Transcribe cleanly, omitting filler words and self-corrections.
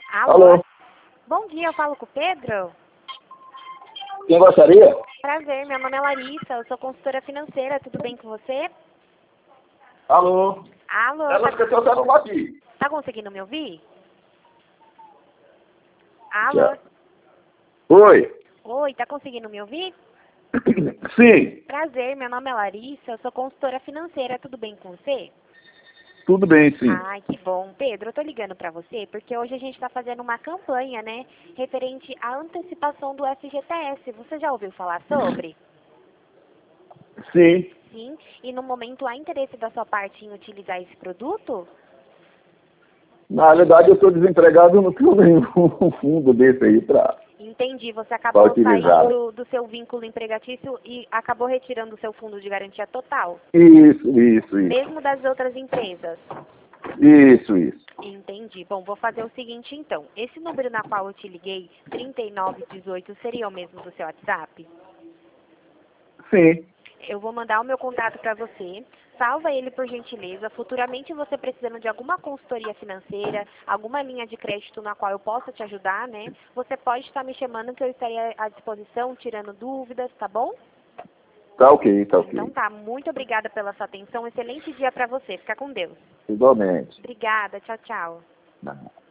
Alô? Alô? Bom dia, eu falo com o Pedro? Quem gostaria? Prazer, meu nome é Larissa, eu sou consultora financeira, tudo bem com você? Alô? Alô, Ela esqueceu o celular aqui. tá conseguindo me ouvir? Alô? Já. Oi? Oi, tá conseguindo me ouvir? Sim, Prazer, meu nome é Larissa, eu sou consultora financeira, tudo bem com você? tudo bem, sim. Ai, que bom. Pedro, eu tô ligando pra você porque hoje a gente tá fazendo uma campanha, né, referente à antecipação do FGTS. Você já ouviu falar sobre? Sim. Sim. E no momento há interesse da sua parte em utilizar esse produto? Na realidade, eu estou desempregado, não tenho nenhum fundo desse aí para Entendi. Você acabou utilizar. saindo do seu vínculo empregatício e acabou retirando o seu fundo de garantia total, Isso. mesmo das outras empresas. Isso. Entendi. Bom, vou fazer o seguinte então. Esse número na qual eu te liguei, 3918, seria o mesmo do seu WhatsApp? Sim. Eu vou mandar o meu contato para você. Salva ele por gentileza. Futuramente você precisando de alguma consultoria financeira, alguma linha de crédito na qual eu possa te ajudar, né? Você pode estar me chamando que eu estarei à disposição, tirando dúvidas, tá bom? Tá ok. Então tá, muito obrigada pela sua atenção. Excelente dia para você. Fica com Deus. Igualmente. Obrigada. Tchau, tchau. Não.